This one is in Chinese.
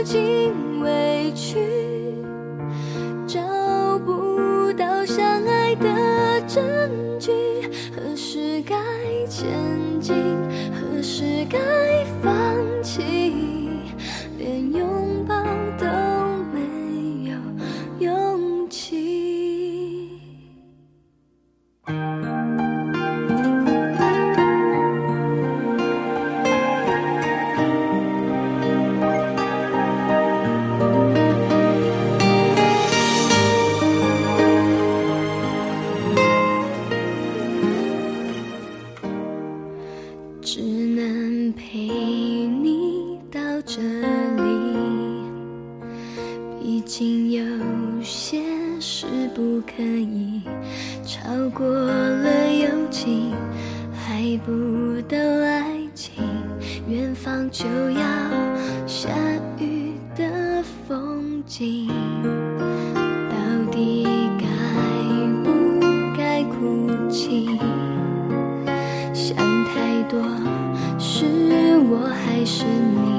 尽委屈，找不到相爱的证据，何时该前进，何时该放弃，连拥抱都没有勇气。只能陪你到这里，毕竟有些事不可以超过了友情，还不到爱情，远方就要下雨的风景，到底该不该哭泣？想太多，是我还是你？